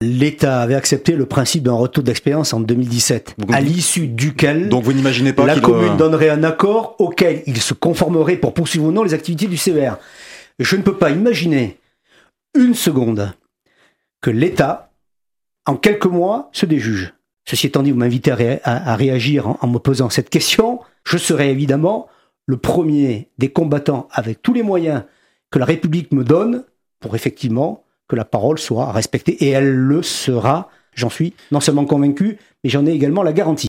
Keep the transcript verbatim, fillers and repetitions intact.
L'État avait accepté le principe d'un retour d'expérience en deux mille dix-sept, Donc, à l'issue duquel donc vous n'imaginez pas la qu'il commune doit... donnerait un accord auquel il se conformerait pour poursuivre ou non les activités du C E R. Je ne peux pas imaginer une seconde que l'État, en quelques mois, se déjuge. Ceci étant dit, vous m'invitez à, ré- à, à réagir en, en me posant cette question. Je serai évidemment le premier des combattants avec tous les moyens que la République me donne pour effectivement que la parole soit respectée. Et elle le sera, j'en suis non seulement convaincu, mais j'en ai également la garantie.